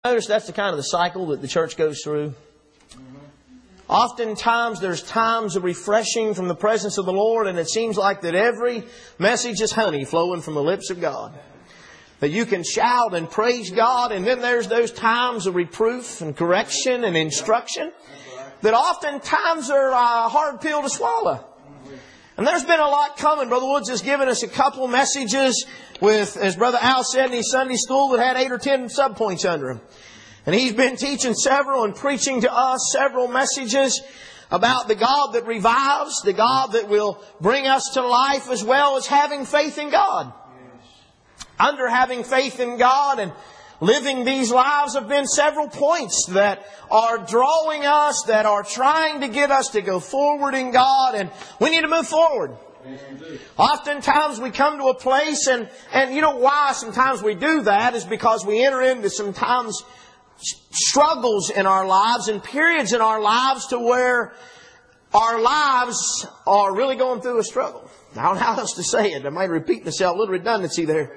Notice that's the kind of the cycle that the church goes through. Oftentimes there's times of refreshing from the presence of the Lord, and it seems like that every message is honey flowing from the lips of God. That you can shout and praise God, and then there's those times of reproof and correction and instruction that oftentimes are a hard pill to swallow. And there's been a lot coming. Brother Woods has given us a couple messages with, as Brother Al said in his Sunday school, that had 8 or 10 subpoints under them. And he's been teaching several and preaching to us several messages about the God that revives, the God that will bring us to life, as well as having faith in God. Under having faith in God and living these lives have been several points that are drawing us, that are trying to get us to go forward in God, and we need to move forward. Oftentimes we come to a place, and you know why sometimes we do that is because we enter into sometimes struggles in our lives and periods in our lives to where our lives are really going through a struggle. I don't know how else to say it. I might repeat myself, a little redundancy there.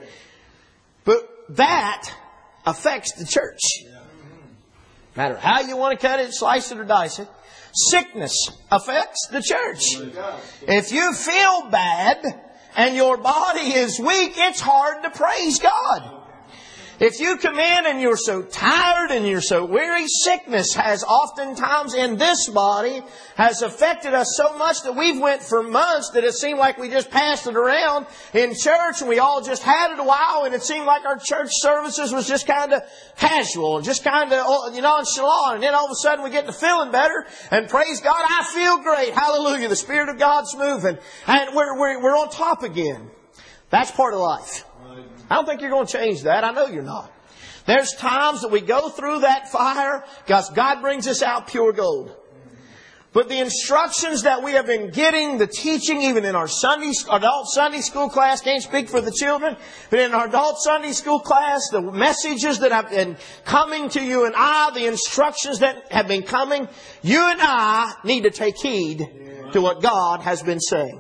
But that affects the church. No matter how you want to cut it, slice it, or dice it. Sickness affects the church. If you feel bad and your body is weak, it's hard to praise God. If you come in and you're so tired and you're so weary, sickness has oftentimes in this body has affected us so much that we've went for months that it seemed like we just passed it around in church and we all just had it a while, and it seemed like our church services was just kind of casual, just kind of nonchalant, and then all of a sudden we get to feeling better, and praise God, I feel great. Hallelujah. The Spirit of God's moving and we're on top again. That's part of life. I don't think you're going to change that. I know you're not. There's times that we go through that fire because God brings us out pure gold. But the instructions that we have been getting, the teaching, even in our adult Sunday school class, can't speak for the children, but in our adult Sunday school class, the messages that have been coming to you and I, the instructions that have been coming, you and I need to take heed to what God has been saying.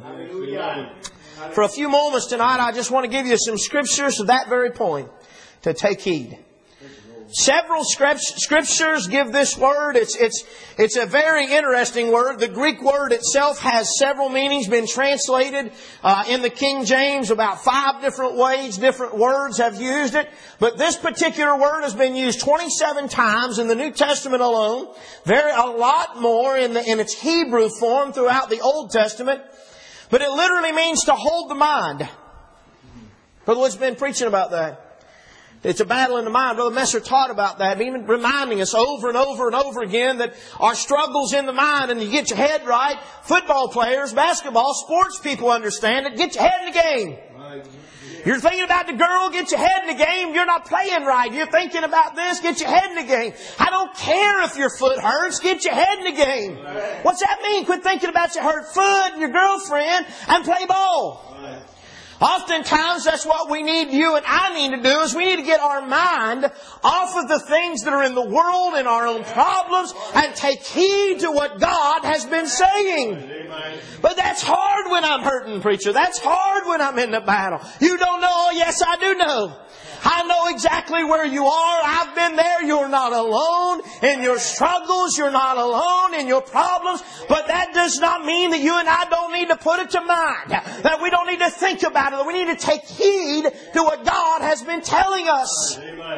For a few moments tonight, I just want to give you some scriptures to that very point, to take heed. Several scriptures give this word. It's a very interesting word. The Greek word itself has several meanings, been translated in the King James about 5 different ways. Different words have used it. But this particular word has been used 27 times in the New Testament alone. A lot more in its Hebrew form throughout the Old Testament. But it literally means to hold the mind. Brother Wood's been preaching about that. It's a battle in the mind. Brother Messer taught about that, even reminding us over and over and over again that our struggle's in the mind, and you get your head right. Football players, basketball, sports people understand it. Get your head in the game. You're thinking about the girl, get your head in the game. You're not playing right. You're thinking about this, get your head in the game. I don't care if your foot hurts, get your head in the game. What's that mean? Quit thinking about your hurt foot and your girlfriend and play ball. Oftentimes that's what we need, you and I need to do, is we need to get our mind off of the things that are in the world and our own problems and take heed to what God has been saying. But that's hard when I'm hurting, preacher. That's hard when I'm in the battle. You don't know? Oh, yes, I do know. I know exactly where you are. I've been there. You're not alone in your struggles. You're not alone in your problems. But that does not mean that you and I don't need to put it to mind. That we don't need to think about it. That we need to take heed to what God has been telling us.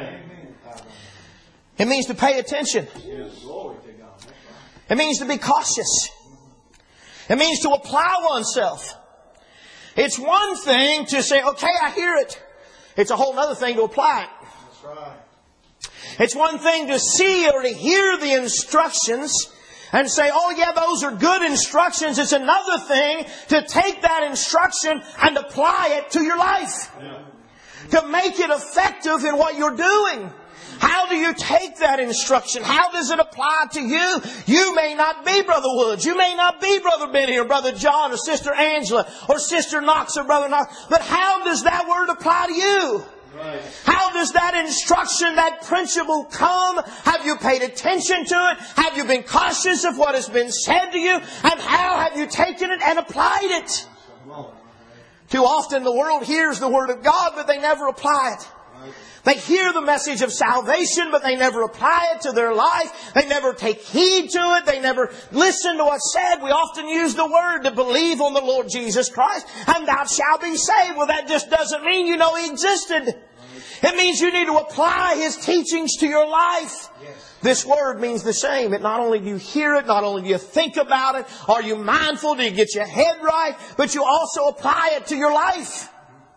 It means to pay attention. It means to be cautious. It means to apply oneself. It's one thing to say, okay, I hear it. It's a whole other thing to apply it. That's right. It's one thing to see or to hear the instructions and say, oh yeah, those are good instructions. It's another thing to take that instruction and apply it to your life. Yeah. To make it effective in what you're doing. How do you take that instruction? How does it apply to you? You may not be Brother Woods. You may not be Brother Benny or Brother John or Sister Angela or Sister Knox or Brother Knox. But how does that word apply to you? Right. How does that instruction, that principle come? Have you paid attention to it? Have you been cautious of what has been said to you? And how have you taken it and applied it? Too often the world hears the Word of God, but they never apply it. They hear the message of salvation, but they never apply it to their life. They never take heed to it. They never listen to what's said. We often use the word to believe on the Lord Jesus Christ, and thou shalt be saved. Well, that just doesn't mean you know He existed. It means you need to apply His teachings to your life. This word means the same. It not only do you hear it, not only do you think about it, are you mindful, do you get your head right, but you also apply it to your life.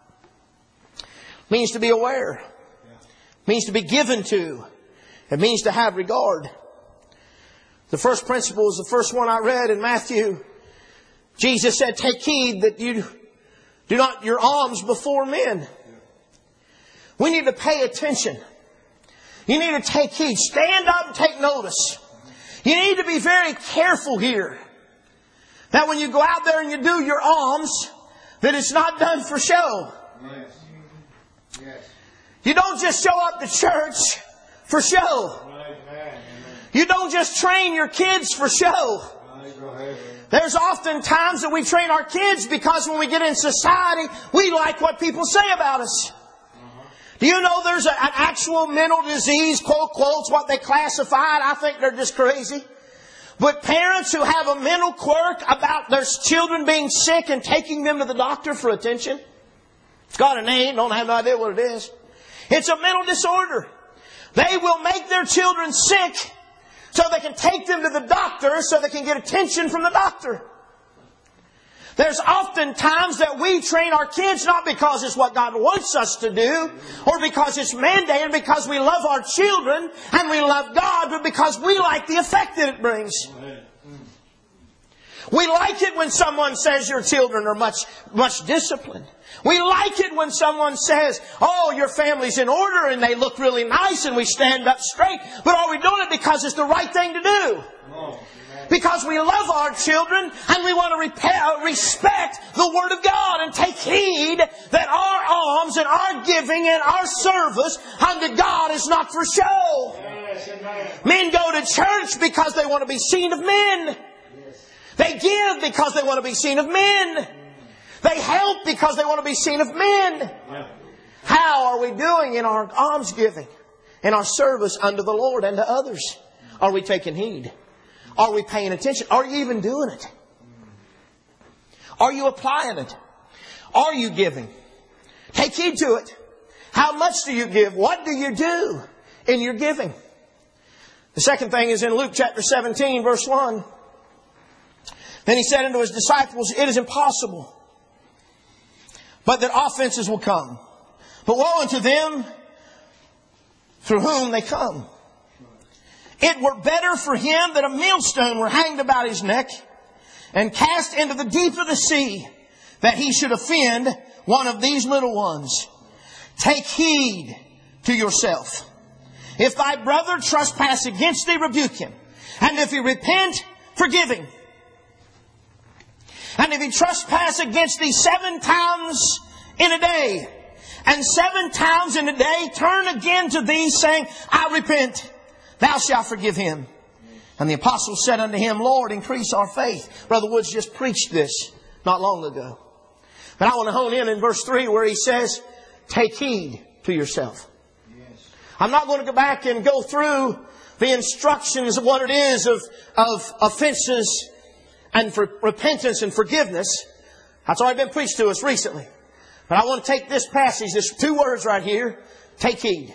It means to be aware. It means to be given to. It means to have regard. The first principle is the first one I read in Matthew. Jesus said, take heed that you do not your alms before men. We need to pay attention. You need to take heed. Stand up and take notice. You need to be very careful here. That when you go out there and you do your alms, that it's not done for show. Yes. Yes. You don't just show up to church for show. You don't just train your kids for show. There's often times that we train our kids because when we get in society, we like what people say about us. Do you know there's an actual mental disease, quote, quotes, what they classified? I think they're just crazy. But parents who have a mental quirk about their children being sick and taking them to the doctor for attention. It's got a name, don't have no idea what it is. It's a mental disorder. They will make their children sick so they can take them to the doctor so they can get attention from the doctor. There's often times that we train our kids not because it's what God wants us to do or because it's mandated, because we love our children and we love God, but because we like the effect that it brings. We like it when someone says your children are much disciplined. We like it when someone says, oh, your family's in order and they look really nice and we stand up straight. But are we doing it because it's the right thing to do? Because we love our children and we want to respect the Word of God and take heed that our alms and our giving and our service unto God is not for show. Men go to church because they want to be seen of men. They give because they want to be seen of men. They help because they want to be seen of men. How are we doing in our alms giving, in our service unto the Lord and to others? Are we taking heed? Are we paying attention? Are you even doing it? Are you applying it? Are you giving? Take heed to it. How much do you give? What do you do in your giving? The second thing is in Luke chapter 17, verse 1. Then He said unto His disciples, it is impossible, but that offenses will come. But woe unto them through whom they come. It were better for him that a millstone were hanged about his neck and cast into the deep of the sea, that he should offend one of these little ones. Take heed to yourself. If thy brother trespass against thee, rebuke him. And if he repent, forgive him. And if he trespass against thee 7 times in a day, and 7 times in a day turn again to thee, saying, I repent, thou shalt forgive him. And the apostles said unto him, Lord, increase our faith. Brother Woods just preached this not long ago. But I want to hone in verse 3 where he says, take heed to yourself. Yes. I'm not going to go back and go through the instructions of what it is of offenses and for repentance and forgiveness. That's already been preached to us recently. But I want to take this passage, there's 2 words right here. Take heed.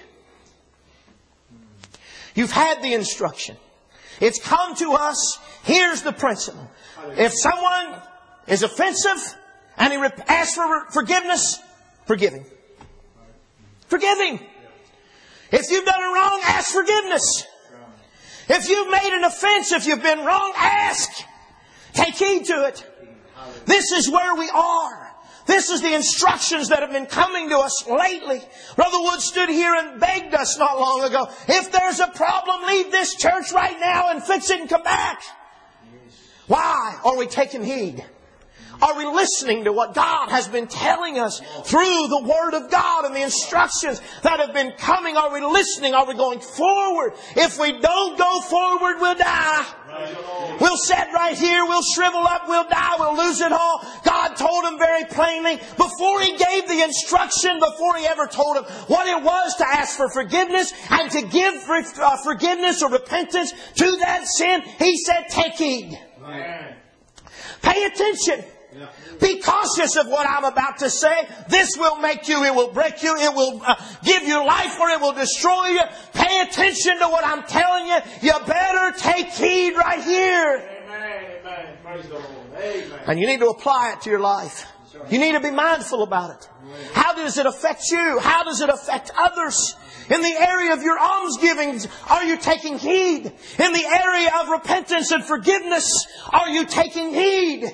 You've had the instruction. It's come to us. Here's the principle. If someone is offensive and he asks for forgiveness, forgive him. Forgive him. If you've done it wrong, ask forgiveness. If you've made an offense, if you've been wrong, ask. Take heed to it. This is where we are. This is the instructions that have been coming to us lately. Brother Wood stood here and begged us not long ago. If there's a problem, leave this church right now and fix it and come back. Why? Are we taking heed? Are we listening to what God has been telling us through the Word of God and the instructions that have been coming? Are we listening? Are we going forward? If we don't go forward, we'll die. We'll sit right here, we'll shrivel up, we'll die, we'll lose it all. God told him very plainly, before He gave the instruction, before He ever told him what it was to ask for forgiveness and to give forgiveness or repentance to that sin, He said, take heed. Pay attention. Be cautious of what I'm about to say. This will make you, it will break you, it will give you life or it will destroy you. Pay attention to what I'm telling you. You better take heed right here. Amen. Praise the Lord. Amen. And you need to apply it to your life. You need to be mindful about it. How does it affect you? How does it affect others? In the area of your almsgivings, are you taking heed? In the area of repentance and forgiveness, are you taking heed?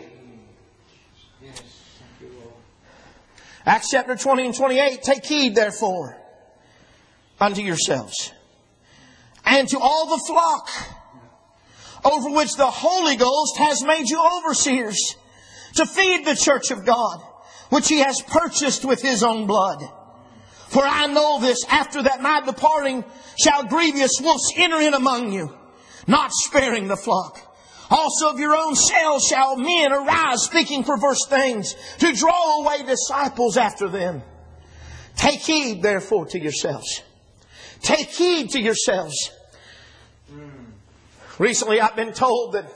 Acts chapter 20 and 28, take heed therefore unto yourselves and to all the flock over which the Holy Ghost has made you overseers to feed the church of God, which He has purchased with His own blood. For I know this, after that my departing shall grievous wolves enter in among you, not sparing the flock. Also of your own selves shall men arise, speaking perverse things, to draw away disciples after them. Take heed, therefore, to yourselves. Take heed to yourselves. Recently, I've been told that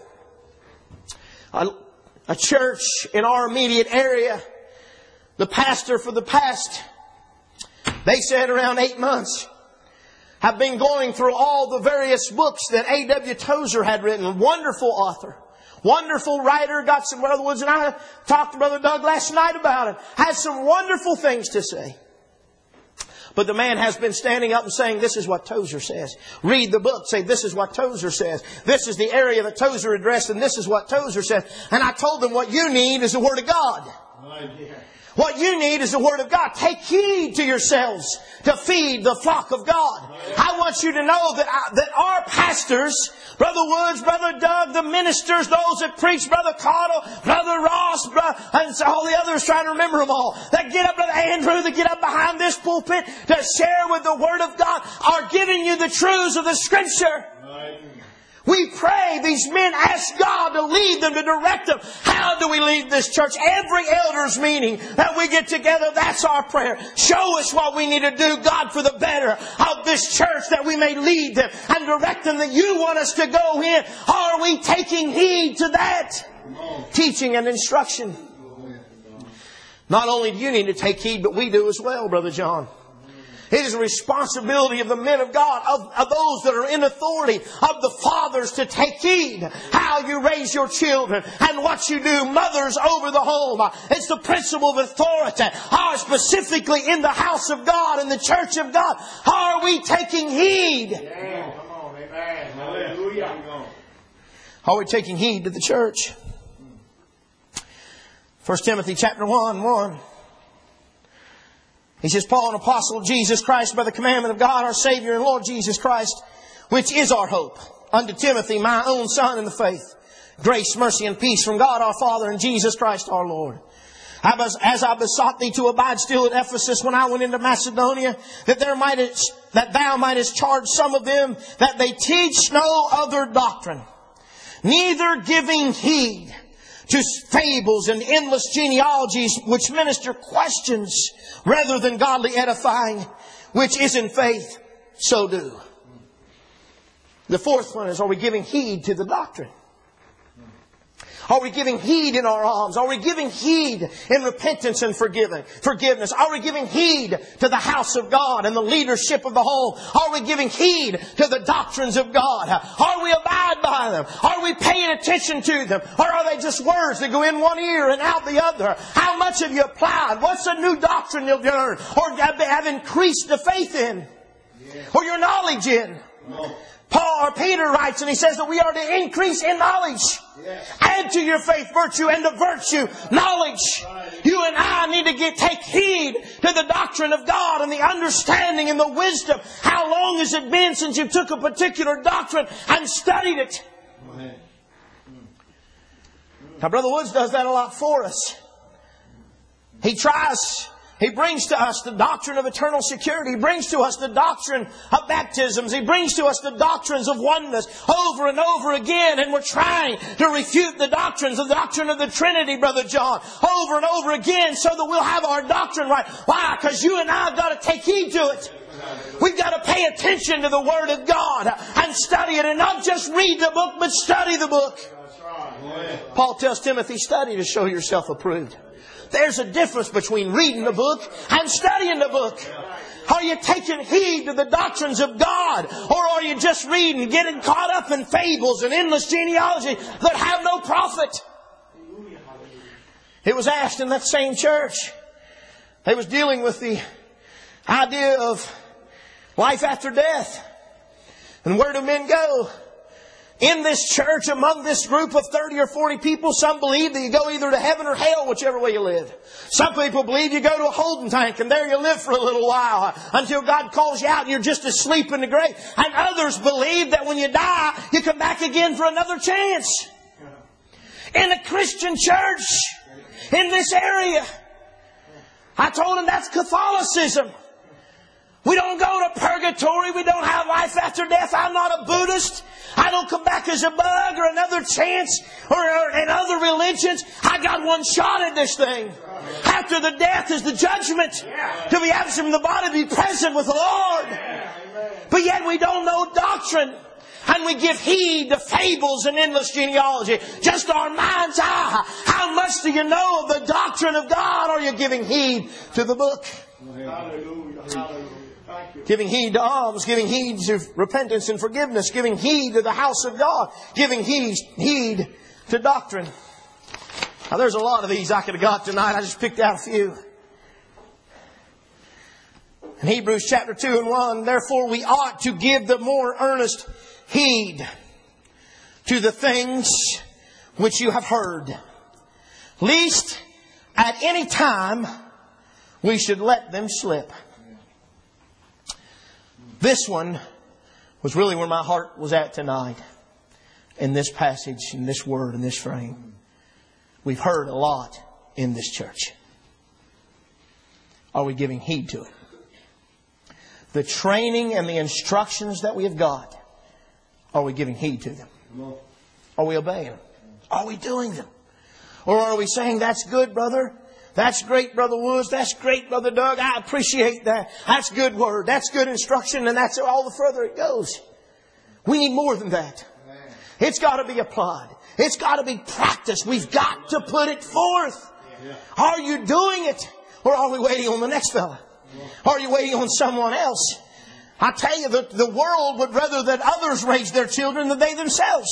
a church in our immediate area, the pastor for the past, they said around 8 months, have been going through all the various books that A.W. Tozer had written. Wonderful author. Wonderful writer. Got some, Brother Woods and I talked to Brother Doug last night about it. Has some wonderful things to say. But the man has been standing up and saying, this is what Tozer says. Read the book. Say, this is what Tozer says. This is the area that Tozer addressed, and this is what Tozer says. And I told them, what you need is the Word of God. What you need is the Word of God. Take heed to yourselves to feed the flock of God. I want you to know that our pastors, Brother Woods, Brother Doug, the ministers, those that preach, Brother Cottle, Brother Ross, and all the others, trying to remember them all, that get up, Brother Andrew, that get up behind this pulpit to share with the Word of God, are giving you the truths of the Scripture. We pray, these men ask God to lead them, to direct them. How do we lead this church? Every elders meeting that we get together, that's our prayer. Show us what we need to do, God, for the better of this church, that we may lead them and direct them, that you want us to go in. Are we taking heed to that? Teaching and instruction. Not only do you need to take heed, but we do as well, Brother John. It is a responsibility of the men of God, of those that are in authority, of the fathers, to take heed how you raise your children and what you do. Mothers over the home. It's the principle of authority. Specifically in the house of God, in the church of God. Are we taking heed? Yeah, come on, amen. Hallelujah. Are we taking heed to the church? 1 Timothy chapter 1:1. He says, Paul, an apostle of Jesus Christ, by the commandment of God, our Savior and Lord Jesus Christ, which is our hope, unto Timothy, my own son in the faith, grace, mercy, and peace from God our Father and Jesus Christ our Lord. As I besought thee to abide still at Ephesus when I went into Macedonia, that thou mightest charge some of them that they teach no other doctrine, neither giving heed to fables and endless genealogies which minister questions rather than godly edifying, which is in faith, so do. The fourth one is, are we giving heed to the doctrine? Are we giving heed in our alms? Are we giving heed in repentance and forgiveness? Are we giving heed to the house of God and the leadership of the home? Are we giving heed to the doctrines of God? Are we abide by them? Are we paying attention to them? Or are they just words that go in one ear and out the other? How much have you applied? What's a new doctrine you've learned or have increased the faith in? Or your knowledge in? Peter writes, and he says that we are to increase in knowledge. Yes. Add to your faith virtue, and to virtue knowledge. Right. You and I need to take heed to the doctrine of God and the understanding and the wisdom. How long has it been since you took a particular doctrine and studied it? Right. Now, Brother Woods does that a lot for us. He brings to us the doctrine of eternal security. He brings to us the doctrine of baptisms. He brings to us the doctrines of oneness over and over again. And we're trying to refute the doctrine of the Trinity, Brother John, over and over again so that we'll have our doctrine right. Why? Because you and I have got to take heed to it. We've got to pay attention to the Word of God and study it, and not just read the book, but study the book. Paul tells Timothy, study to show yourself approved. There's a difference between reading the book and studying the book. Are you taking heed to the doctrines of God? Or are you just reading, getting caught up in fables and endless genealogy that have no profit? It was asked in that same church. They was dealing with the idea of life after death. And where do men go? In this church, among this group of 30 or 40 people, some believe that you go either to heaven or hell, whichever way you live. Some people believe you go to a holding tank and there you live for a little while until God calls you out and you're just asleep in the grave. And others believe that when you die, you come back again for another chance. In a Christian church, in this area, I told them that's Catholicism. We don't go to purgatory. We don't have life after death. I'm not a Buddhist. I don't come back as a bug or another chance or in other religions. I got one shot at this thing. After the death is the judgment. To be absent from the body, to be present with the Lord. But yet we don't know doctrine. And we give heed to fables and endless genealogy. Just our mind's eye. How much do you know of the doctrine of God? Are you giving heed to the book? Hallelujah. Hallelujah. Giving heed to alms, giving heed to repentance and forgiveness, giving heed to the house of God, giving heed to doctrine. Now there's a lot of these I could have got tonight. I just picked out a few. In Hebrews chapter 2 and 1, therefore we ought to give the more earnest heed to the things which you have heard, lest at any time we should let them slip. This one was really where my heart was at tonight. In this passage, in this word, in this frame. We've heard a lot in this church. Are we giving heed to it? The training and the instructions that we have got, are we giving heed to them? Are we obeying them? Are we doing them? Or are we saying, that's good, brother? That's great, Brother Woods. That's great, Brother Doug. I appreciate that. That's good word. That's good instruction. And that's all the further it goes. We need more than that. It's got to be applied. It's got to be practiced. We've got to put it forth. Are you doing it? Or are we waiting on the next fella? Are you waiting on someone else? I tell you, the world would rather that others raise their children than they themselves.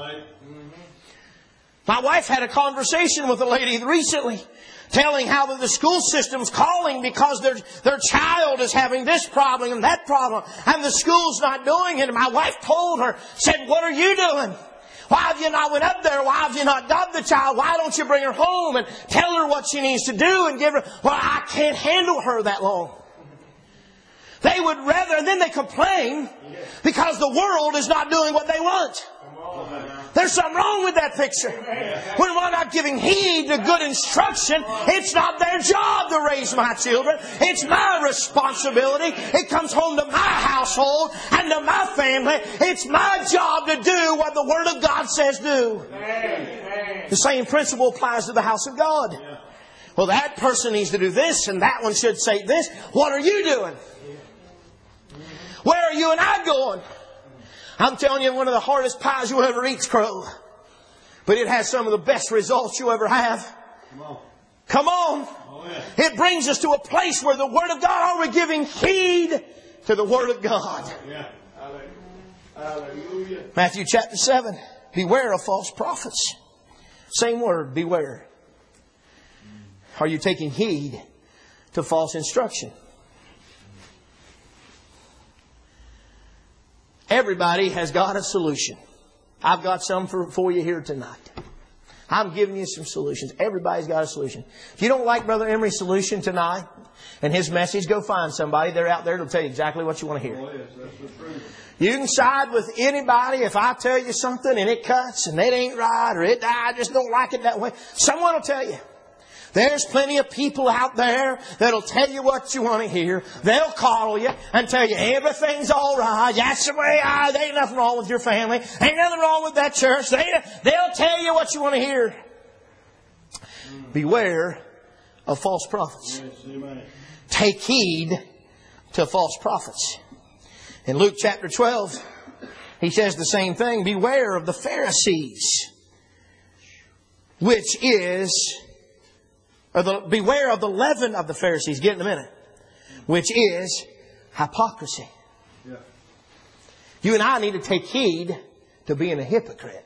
My wife had a conversation with a lady recently, telling how the school system's calling because their child is having this problem and that problem, and the school's not doing it. And my wife told her, said, what are you doing? Why have you not went up there? Why have you not got the child? Why don't you bring her home and tell her what she needs to do and give her... Well, I can't handle her that long. They would rather... And then they complain because the world is not doing what they want. There's something wrong with that picture. When we're not giving heed to good instruction, it's not their job to raise my children. It's my responsibility. It comes home to my household and to my family. It's my job to do what the Word of God says do. The same principle applies to the house of God. Well, that person needs to do this and that one should say this. What are you doing? Where are you and I going? I'm telling you, one of the hardest pies you'll ever eat is crow. But it has some of the best results you ever have. Come on. It brings us to a place where the Word of God, are we giving heed to the Word of God? Hallelujah. Matthew chapter 7. Beware of false prophets. Same word, beware. Are you taking heed to false instruction? Everybody has got a solution. I've got some for you here tonight. I'm giving you some solutions. Everybody's got a solution. If you don't like Brother Emery's solution tonight and his message, go find somebody. They're out there to tell you exactly what you want to hear. Oh, yes, that's the truth. You can side with anybody if I tell you something and it cuts and it ain't right or I just don't like it that way. Someone will tell you. There's plenty of people out there that'll tell you what you want to hear. They'll coddle you and tell you everything's all right. That's the way there ain't nothing wrong with your family. Ain't nothing wrong with that church. They'll tell you what you want to hear. Beware of false prophets. Yes, amen. Take heed to false prophets. In Luke chapter 12, he says the same thing. Beware of the Pharisees, which is... beware of the leaven of the Pharisees. Get it in a minute. Which is hypocrisy. Yeah. You and I need to take heed to being a hypocrite.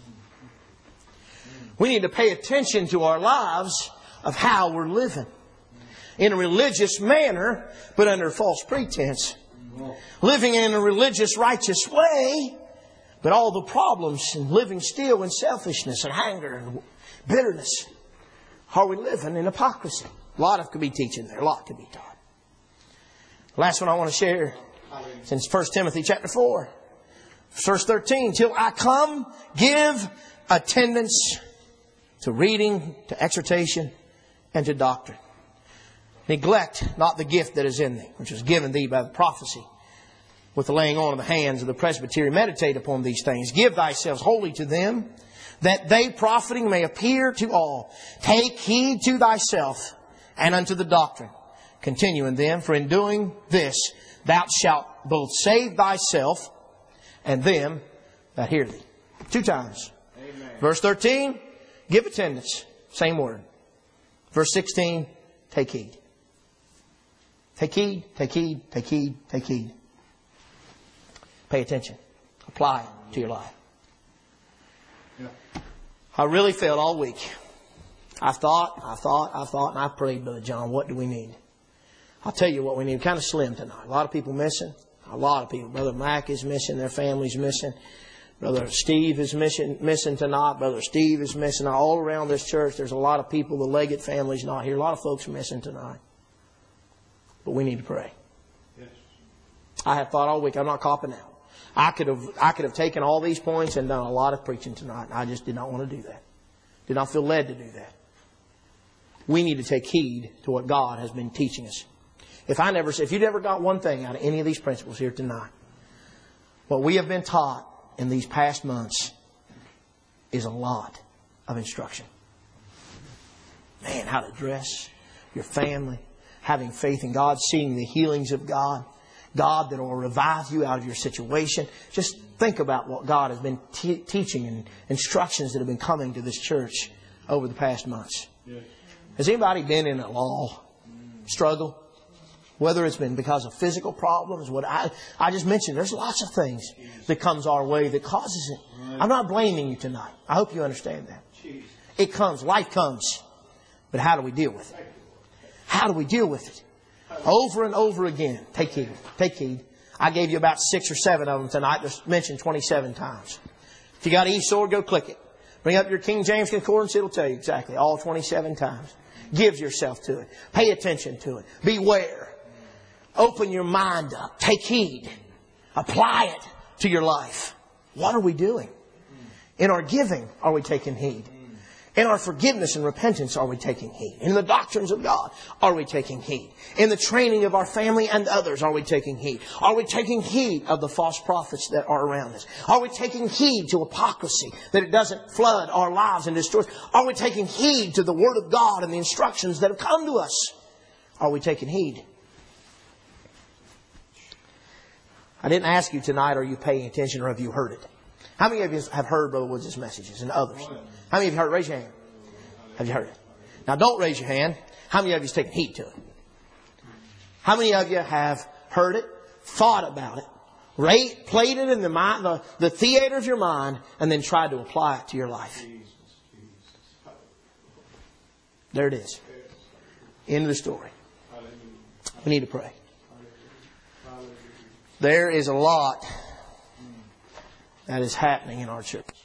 We need to pay attention to our lives of how we're living. In a religious manner, but under false pretense. Living in a religious, righteous way, but all the problems and living still in selfishness and anger and bitterness. Are we living in hypocrisy? A lot of could be teaching there. A lot could be taught. Last one I want to share since 1 Timothy chapter 4. Verse 13. Till I come, give attendance to reading, to exhortation, and to doctrine. Neglect not the gift that is in thee, which was given thee by the prophecy, with the laying on of the hands of the presbytery. Meditate upon these things. Give thyself wholly to them, that they profiting may appear to all. Take heed to thyself and unto the doctrine. Continue in them, for in doing this thou shalt both save thyself and them that hear thee. 2 times. Amen. Verse 13, give attendance. Same word. Verse 16, take heed. Take heed, take heed, take heed, take heed. Pay attention. Apply it to your life. Yeah. I really felt all week. I thought, and I prayed, Brother John, what do we need? I'll tell you what we need. We're kind of slim tonight. A lot of people missing. A lot of people. Brother Mac is missing. Their family's missing. Brother Steve is missing tonight. Brother Steve is missing. All around this church, there's a lot of people. The Leggett family's not here. A lot of folks are missing tonight. But we need to pray. Yes. I have thought all week. I'm not copping out. I could have taken all these points and done a lot of preaching tonight. I just did not want to do that. Did not feel led to do that. We need to take heed to what God has been teaching us. If you never got one thing out of any of these principles here tonight, what we have been taught in these past months is a lot of instruction. Man, how to dress, your family, having faith in God, seeing the healings of God. God that will revive you out of your situation. Just think about what God has been teaching and instructions that have been coming to this church over the past months. Yes. Has anybody been in a law struggle? Whether it's been because of physical problems, what I just mentioned, there's lots of things that comes our way that causes it. I'm not blaming you tonight. I hope you understand that. It comes. Life comes. But how do we deal with it? How do we deal with it? Over and over again. Take heed. Take heed. I gave you about 6 or 7 of them tonight. Just mentioned 27 times. If you got an e-sword, go click it. Bring up your King James Concordance. It'll tell you exactly. All 27 times. Give yourself to it. Pay attention to it. Beware. Open your mind up. Take heed. Apply it to your life. What are we doing? In our giving, are we taking heed? In our forgiveness and repentance, are we taking heed? In the doctrines of God, are we taking heed? In the training of our family and others, are we taking heed? Are we taking heed of the false prophets that are around us? Are we taking heed to hypocrisy, that it doesn't flood our lives and destroy us? Are we taking heed to the Word of God and the instructions that have come to us? Are we taking heed? I didn't ask you tonight, are you paying attention or have you heard it? How many of you have heard Brother Woods' messages and others? How many of you heard it? Raise your hand. Have you heard it? Now don't raise your hand. How many of you have taken heed to it? How many of you have heard it, thought about it, played it in the mind, the theater of your mind, and then tried to apply it to your life? There it is. End of the story. We need to pray. There is a lot that is happening in our church.